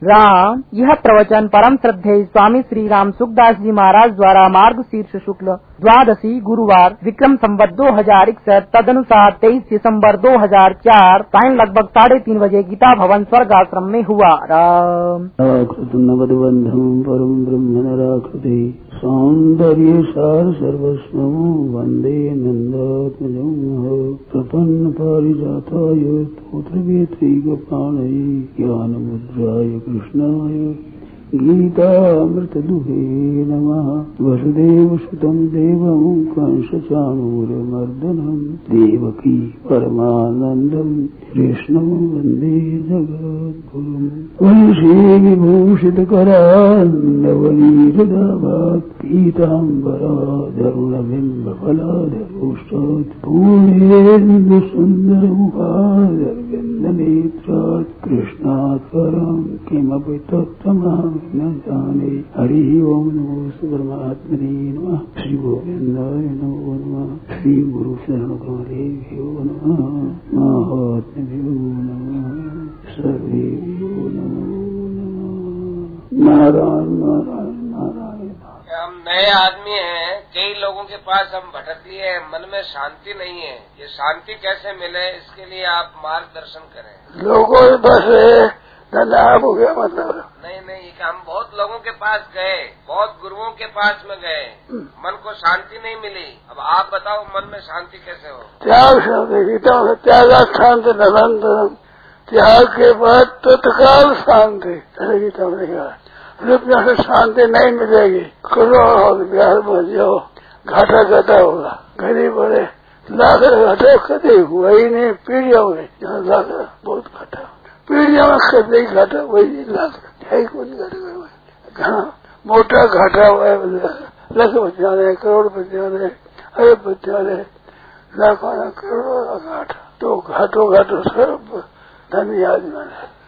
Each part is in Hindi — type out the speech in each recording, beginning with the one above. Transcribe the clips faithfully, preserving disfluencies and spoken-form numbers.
राम। यह प्रवचन परम श्रद्धेय स्वामी श्री राम सुखदास जी महाराज द्वारा मार्ग शीर्ष शुक्ल द्वादशी गुरुवार विक्रम संवत दो हजार इकसठ तदनुसार तेईस दिसम्बर दो हजार चार सायं लगभग साढ़े तीन बजे गीता भवन स्वर्ग आश्रम में हुआ। राम। नवद्बंधम परम ब्रह्म नराकृति सौंदर्य सार सर्वस्व वंदे नंदात्मजं प्रपन्न पारिजाताय पुत्रवेत्रैकपाणये ज्ञानमुद्राय कृष्णाय गीतामृतदुहे नमः। वसुदेवसुतं देवं कंसचाणूरमर्दनं देवकी परमानन्दं कृष्णं वन्दे जगद्गुरुं। वंशीविभूषितकरान्नवनीरदाभात् पीताम्बराधरुणबिम्बफलाधरोष्टात् पूर्णेन्दुसुन्दरमुखादरविन्दनेत्रात् कृष्णात् परं किमपि तत्त्वमहं न जाने। हरि ओम नमो परमात्मने नमः। श्री गोविंदाय नमो नमः। श्री गुरु शरण कमलेभ्यो नमः। महात्म्यो नमः। सर्वेभ्यो नमो नमः। नारायण नारायण नारायण। हम नए आदमी हैं, कई लोगों के पास हम भटक लिए हैं, मन में शांति नहीं है। ये शांति कैसे मिले, इसके लिए आप मार्गदर्शन करें। लोगों के पास आप हो गया मतलब नहीं नहीं, हम बहुत लोगों के पास गए, बहुत गुरुओं के पास में गए, मन को शांति नहीं मिली। अब आप बताओ मन में शांति कैसे हो। त्याग शांति गीता में त्यागा शांति निरंतरम। त्याग के बाद तत्काल शांति गीता में कहा। रुपया से शांति नहीं मिलेगी। करोड़ बिहार में जाओ घाटा घाटा होगा। गरीब बड़े लाख घाटा कभी हुआ ही नहीं। पीढ़िया हुई यहाँ लाख बहुत घाटा पीढ़िया में कभी घाटा वही लाख घाटा मोटा घाटा हुआ है। लख बचाने करोड़ बचाने अरब बचाने लाखों करोड़ों का घाटा। तो घाटो घाटो सब धनी आदमी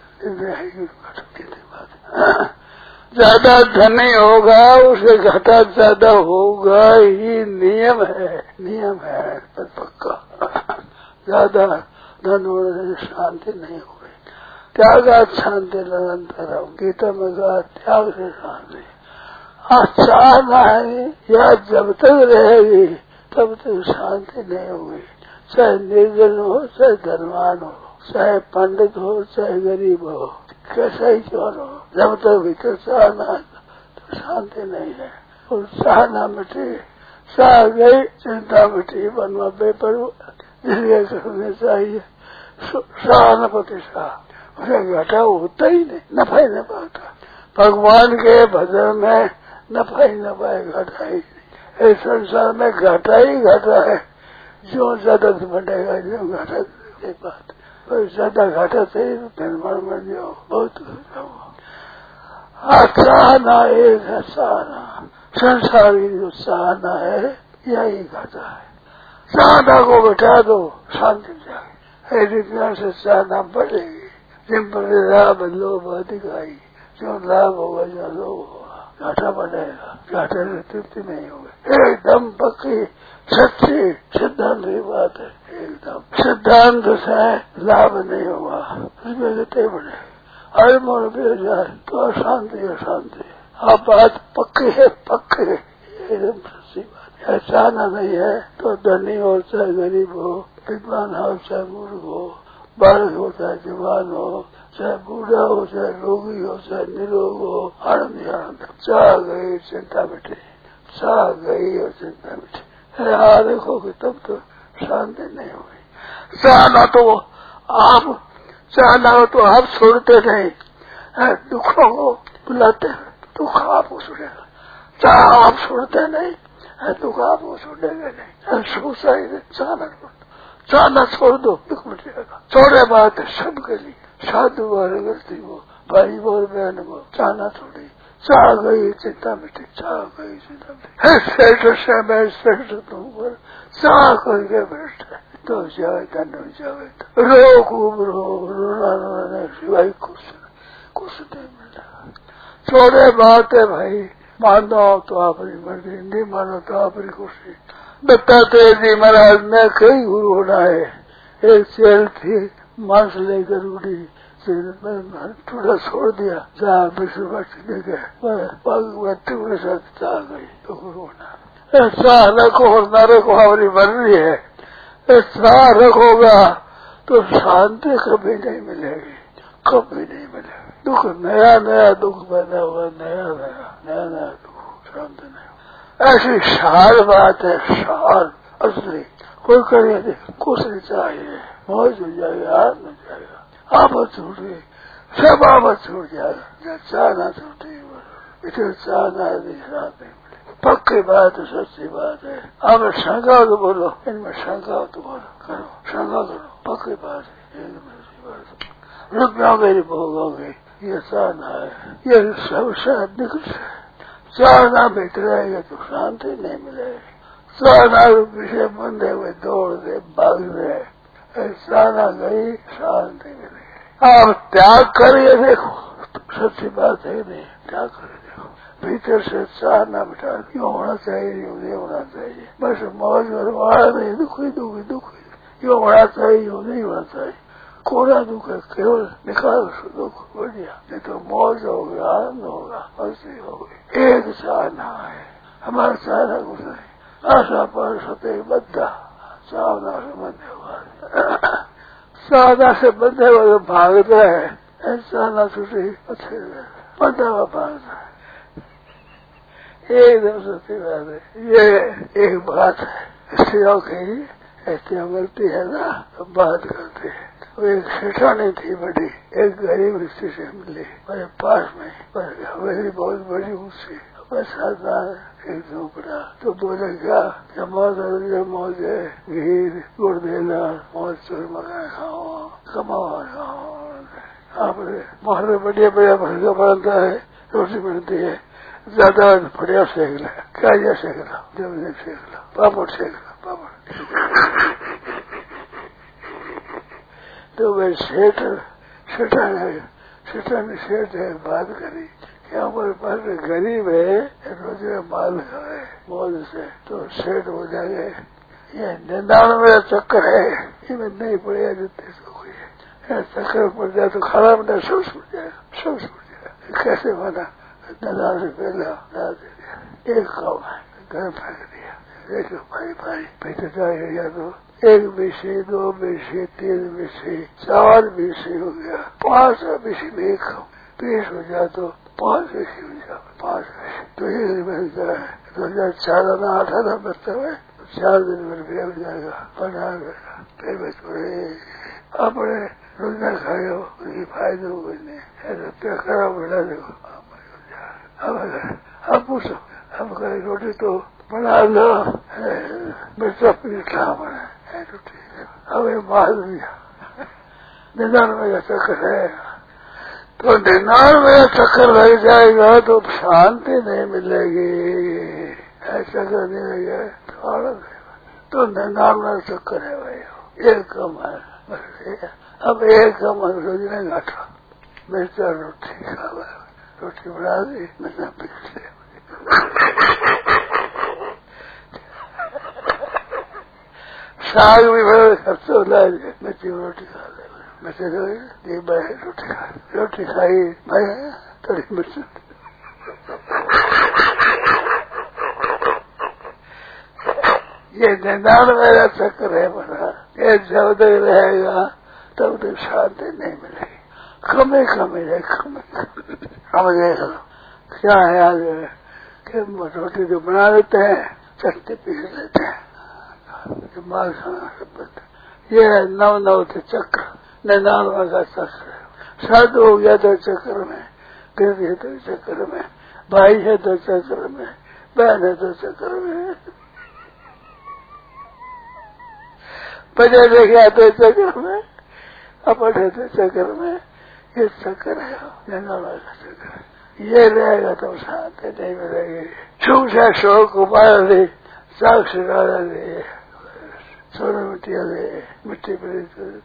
ज्यादा धनी होगा उसे घाटा ज्यादा होगा ही नियम है। नियम है पक्का। ज्यादा धन होने से शांति नहीं होगी। त्याग शांति निरंतर गीता में कहा त्याग से शांति। चाहना है या जब तक रहेगी तब तक शांति नहीं होगी। चाहे निर्जन हो चाहे धनवान हो, चाहे पंडित हो चाहे गरीब हो, कैसा ही क्यों हो, जब तक भीतर चाहना तो शांति नहीं है। और चाहना मिटी चाह गई चिंता मिटी बनवा बेपर इसलिए करने चाहिए सहानुभूति शाह। उसे घाटा होता ही नहीं, नफा ही नफा होता। भगवान के भजन में नफा ही नफा है, घाटा ही नहीं। इस संसार में घाटा ही घाटा है। जो ज्यादा बढ़ेगा जो घाटा बात ज्यादा घाटा से निर्माण में जाओ बहुत सहाना एक है। सहाना संसार की जो सहाना है यही घाटा है। सहाना को घटा दो शांति जाएगी। जितना से सहाना बढ़ेगी जिन पर लाभ लोभ अधिक आई जो लाभ होगा जो लोभ होगा घाटा बढ़ेगा। घाटे में तृप्ति नहीं होगी। एकदम पक्की सच्ची सिद्धांत की बात है। एकदम सिद्धांत से लाभ नहीं होगा उसमें गति बढ़े। हर मन पे जाए तो अशांति अशांति। अब बात पक्की है पक्की है एकदम सच्ची बात है। चाहना नहीं है तो धनी हो चाहे गरीब हो, विद्वान हो चाहे मूर्ख हो, बालक हो चाहे जवान हो, चाहे बूढ़ा हो चाहे रोगी हो चाहे निरोग हो, आनंद आनंद। चाह गई चिंता मिटी, चाह गई और चिंता मिटी। हाँ देखोगे तब तो शांति नहीं हुई। चाहना तो आप चाहना हो तो आप छोड़ते नहीं, दुखों को बुलाते हैं दुख आपको छोड़ेगा। चाह आप छोड़ते नहीं, दुख आपको छोड़ेगा नहीं। सोचा ही नहीं चाहना चाहना छोड़ दो दुख मिटेगा। छोड़े बात है सबके लिए। साधु वाले गलती वो भाई बोल बहन वो चाहना छोड़ी। चाह गई चिंता मिटी, चाह गई चिंता मिटी। श्रेष्ठ से मैं श्रेष्ठ तुम पर चाह करके बैठे तो जाए धन हो जाए। रो खूब रो रोना रोना सिवाय कुछ कुछ नहीं मिला। छोड़े बात है भाई। मानो तो आपकी मर्जी, नहीं मानो तो आपकी खुशी। दत्तात्रेय जी महाराज ने कई गुरु होना है। एक चेल थी मांस लेकर उड़ी, मैंने टूटा छोड़ दिया, जहाँ विष्णु भक्ति गए टुकड़े से आ गई तो गुरु ऐसा रखो न रखो हमारी मर्जी है। ऐसा रखोगा तो शांति कभी नहीं मिलेगी, कभी नहीं मिलेगी। दुख नया नया दुख पैदा हुआ, नया नया नया नया दुख, शांति नहीं। ऐसी सार बात है, सार असली कोई करे कुछ नहीं चाहिए, मौज हो जाएगा, हाथ में जाएगा, आपत छूट गई, सब आपत छूट जाएगा। चाहना छूटी इसे चाहना रात नहीं मिले, पक्की बात है, सच्ची बात है। आप शंका तो बोलो, इनमें शंका तो बोलो, करो शंका करो, पक्की बात है, रुपया मेरी भोगोगे, ये चाहना है, ये सबसे निकट है। चाहना बैठ रहेगा तो शांति नहीं मिलेगी। चाहना पीछे बंधे हुए दौड़ दे, भाग दे, चाहना गई, शांति मिलेगी। आप त्याग करिए, देखो सच्ची बात है नहीं, त्याग करिए, देखो भीतर से चाहना बिठा, क्यों होना चाहिए, यूँ नहीं होना चाहिए, बस मौज और नहीं, दुखी दुखी दुखी, यूँ होना चाहिए, यूँ नहीं होना चाहिए। कोरा दुख है, केवल निकाल दुख बढ़िया, नहीं तो मौज होगा, आनंद होगा, मस्ती होगी। एक चाहना है, हमारा चाहना कुछ नहीं। आशा पर सत्य बद्धा, चाहना से बंधे हुआ, चाहना से बंधे हुए भागता है, चाहना छुट्टी अच्छे बंधा हुआ भागता है। एकदम सत्य बात है, ये एक बात है। स्त्रियों की ऐसी गलती है ना, तो बात करते हैं। वो एक सेठानी थी बड़ी, एक गरीब स्त्री से मिली मेरे पास में, पर हवेली बहुत बड़ी ऊंची, बस आता एक झोपड़ा। तो बोले क्या मौज मौज है, घी गुड़ देना, मौज चोर मकान खाओ, कमाओ खाओ। आपने मोहल्ले बढ़िया बढ़िया भरगा बनता है, रोटी बनती है, ज्यादा बढ़िया सेक ला, क्या ये सेक ला, जब नहीं सेक ला, पापड़ सेक ला, पापड़। तो वे सेठ सेठा है, सेठा ने सेठ है बात करी कि हमारे पास गरीब है, रोज माल खाए मौज से, तो सेठ हो जाएंगे। ये निंदान मेरा चक्कर है, इसमें नहीं पड़ेगा जितने सुख है, चक्कर पड़ जाए तो खाना बना सब छूट जाएगा, सब छूट जाएगा। कैसे बना, निंदान से पहले दे दिया, एक काम है घर फेंक दिया, देखो भाई भाई पैसे जाएगा तो एक विषय, दो विषय, तीन विषय, चार विषय हो गया, पांच विषय में एक पेश हो जाए तो पांच विषय हो जाए, पांच विषय तो एक मिलता है। दो हजार चार आना आठ आना बचता है, चार दिन में रुपया हो जाएगा, बना गया फिर बचपड़े अपने रोजना खाए हो, उनकी फायदे हो गए, रुपया खराब बढ़ा देखो। अब अब पूछो, अब कहीं रोटी तो बना लो, मिर्चा पीठा बना है रोटी, अब ये माल दिया, निन्यानवे का चक्कर है। तो निन्यानवे का चक्कर लग जाएगा तो शांति नहीं मिलेगी, ऐसा चक्कर नहीं लगेगा तो आनंद है। तो निन्यानवे का चक्कर है भाई, एक कम है बस। अब एक कम रोजना गाठा, मिर्चा रोटी खा, रोटी बना दी, मिर्चा पीट ले, साग भी बड़े खर्च हो जाए, बच्ची रोटी खा ले, बच्चे रोटी खा रोटी खाई भाई थोड़ी मिर्च। ये निदान मेरा चक्कर है बड़ा, ये जब तक रहेगा तब तक शांति नहीं मिलेगी, कमी कमी है, कमी हम देख लो क्या है आज कि रोटी जो बना लेते हैं, चटनी पीस लेते हैं, माल खाना सब। ये नव नव थे चक्र, निन्यानवे का चक्र। शर्द हो गया तो चक्र में, गिर है तो चक्र में, भाई है तो चक्र में, बहन है तो चक्र में, बजे देखा तो चक्र में, अपट है तो चक्र में। ये चक्र है निन्यानवे का चक्र। ये रहेगा तो शांति नहीं मिलेगी। छूट है शोक उबाल दे, साक्ष डाला दे, सोना मिट्टिया दे, मिट्टी पर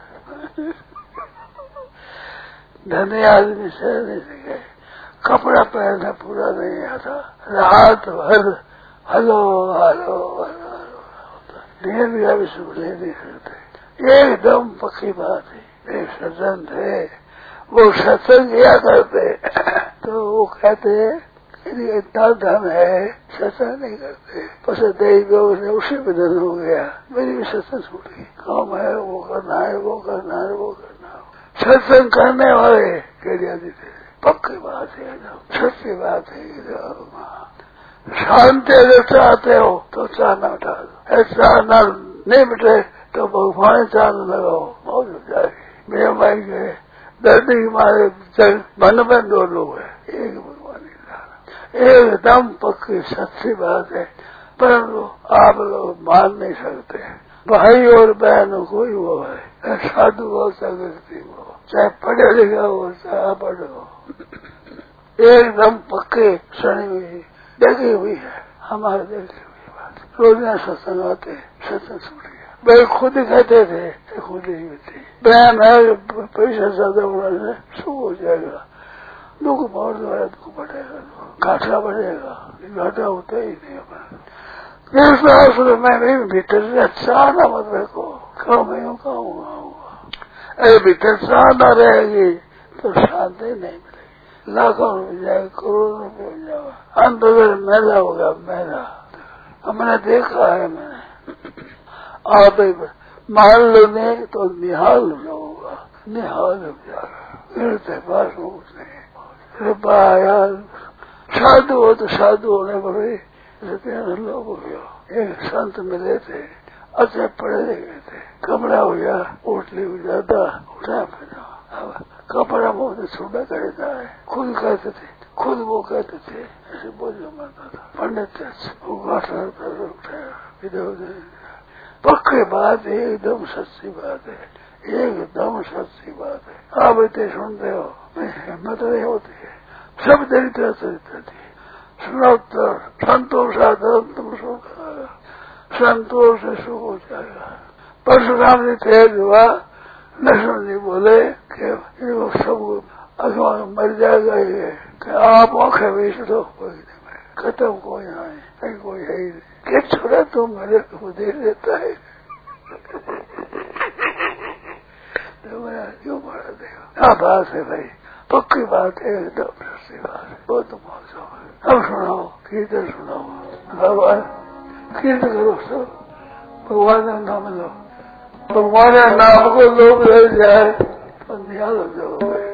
धनी आदमी सह नहीं सके, कपड़ा पहनना पूरा नहीं आता, रात भर हलो हलो हलो नींद का भी सुख ले नहीं सकते। एकदम पक्की बात है। एक सज्जन थे, वो सत्संग किया करते तो वो कहते इतना धन है सत्संग नहीं करते, बस देवी ने उसी में धन हो गया, मेरी भी सत्संग छूट गई। काम है वो करना है वो करना है वो करना है। सत्संग करने वाले कह थे पक्की बात है, सच्ची बात है। शांति अगर चाहते हो तो चाहना उठा दो, चाहना नहीं मिटे तो भगवान चाहना लगाओ, मौज हो जाएगी। मेरे भाई गए दर्द की मारे मन में दो लोग है, एक भगवान एकदम पक्की सच्ची बात है, परंतु आप लोग मान नहीं सकते। भाई और बहन कोई वो है, साधु हो व्यक्ति हो, चाहे पढ़े लिखा हो चाहे पढ़े हो, एकदम पक्के सुनी हुई देखी हुई है, हमारे देखी हुई बात। रोजाना सत्संग आते सत्संग छूट गया, भाई खुद ही कहते थे, खुद ही थी बहन है पैसा ज्यादा होने से शुभ हो जाएगा, दुख बहुत बड़ा दुख बढ़ेगा, घाटा बढ़ेगा, घाटा होता ही नहीं अपना। मैं भी भीतर अच्छा न मत रखो, कहो मैं यूँ कहूँगा, अरे भीतर चाहना रहेगी तो शांति नहीं मिलेगी, लाखों रुपये जाएगा, करोड़ों रुपये हो जाएगा, अंत में मेरा होगा मेरा। हमने देखा है, मैंने आप मान लो नहीं तो निहाल होगा, निहाल हो जाएगा, मेरे पास में कुछ नहीं। यार साधु हो तो साधु होने पड़े, लोग हो गया। एक संत मिले थे, अच्छे पढ़े लिखे थे, कपड़ा हो गया उठली हो जाता, उठा फिर कपड़ा बहुत छोटा करता है, खुद कहते थे, खुद वो कहते थे, ऐसे बोझ मारता था पंडित इधर उधर। पक्की बात है, एकदम सच्ची बात है, एकदम सच्ची बात है। आप इतने सुनते हो, हिम्मत नहीं होती है, सब दरिद्र चरित्र थी। सुनोत्तर संतोष आदर तुम सुख, संतोष से सुख हो जाएगा। परशुराम जी तेज हुआ, लक्ष्मण जी बोले कि वो सब अगवान मर जाएगा, ये कि आप आंखें बेच दो, कोई नहीं खत्म, कोई आए कहीं कोई है ही नहीं, कि छोड़ा तो मेरे को दे देता है तो मेरा क्यों मारा देगा। क्या बात है भाई, पक्की बात है, एकदम सच्ची बात है, बहुत मौज है। अब सुनाओ, कीर्तन सुनाओ, भगवान कीर्तन करो, सब भगवान का नाम लो, भगवान के नाम को लोग रह जाए तो निहाल हो जाओ।